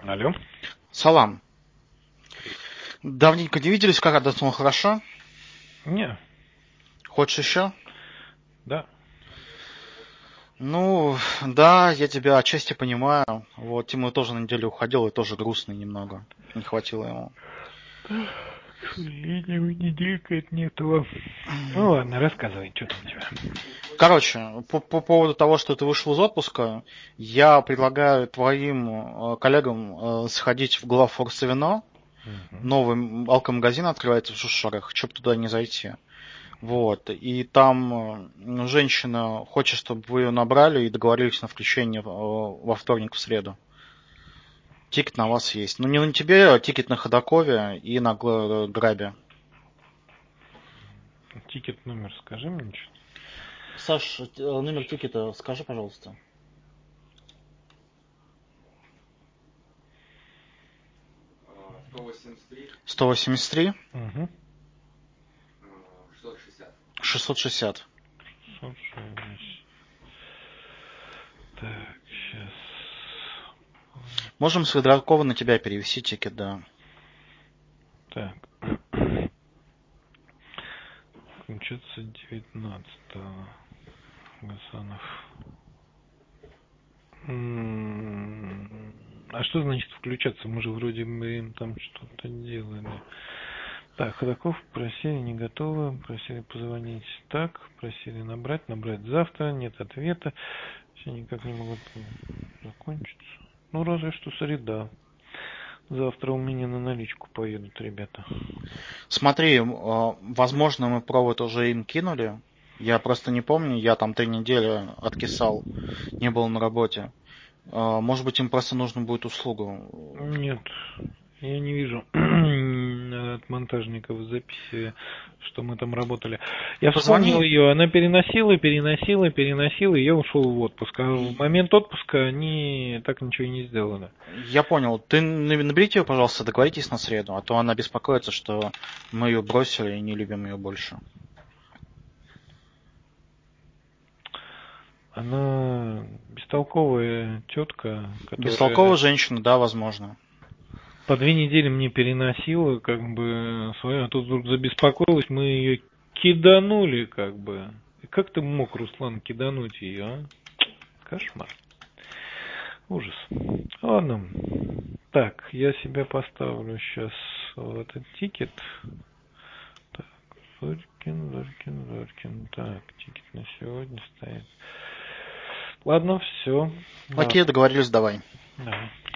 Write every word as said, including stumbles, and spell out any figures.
Алло. Салам. Давненько не виделись, как отдохнул, хорошо? Не. Хочешь еще? Да. Ну, да, я тебя отчасти понимаю. Вот, Тимур тоже на неделю уходил и тоже грустный немного. Не хватило ему. К сожалению, неделька это не то. Ну ладно, рассказывай, что там у тебя. Короче, по, по поводу того, что ты вышел из отпуска, я предлагаю твоим э, коллегам э, сходить в главфорс вино. Угу. Новый алкомагазин открывается в Шушарах, чтоб туда не зайти. Вот. И там э, женщина хочет, чтобы вы ее набрали и договорились на включение э, во вторник, в среду. Тикет на вас есть. Ну, не на тебе, а тикет на Ходакове и на Гла- Грабе. Тикет номер скажи мне что. Саш, э, номер тикета скажи, пожалуйста. сто восемьдесят три. сто восемьдесят три. Угу. шестьсот шестьдесят. шестьсот шестьдесят. шестьсот шестьдесят. Так, сейчас. Можем с Ведракова на тебя перевести тикет, да. Так. Кончится девятнадцатого. Гасанов. М-м-м. А что значит включаться? Мы же вроде бы им там что-то делали. Так, Ходаков просили, не готовы, просили позвонить так, просили набрать, набрать завтра, нет ответа, все никак не могут закончиться. Ну, разве что среда. Завтра у меня на наличку поедут ребята. Смотри, э, возможно, мы провод уже им кинули. Я просто не помню, я там три недели откисал, не был на работе. Э, Может быть, им просто нужно будет услугу. Нет, я не вижу от монтажников записи, что мы там работали. Я Позвони. вспомнил ее, она переносила, переносила, переносила, и я ушел в отпуск. А в момент отпуска они так ничего и не сделали. Я понял. Ты наберите ее, пожалуйста, договоритесь на среду, а то она беспокоится, что мы ее бросили и не любим ее больше. Она бестолковая тетка, которая Бестолковая женщина, да, возможно. по две недели мне переносила, как бы, свою, а тут вдруг забеспокоилась, мы ее киданули, как бы. И как ты мог, Руслан, кидануть ее, а? Кошмар. Ужас. Ладно. Так, я себе поставлю сейчас в этот тикет. Так, Зорькин, Зорькин, Зорькин. Так, тикет на сегодня стоит. Ладно, все. Окей, договорились, давай. Давай.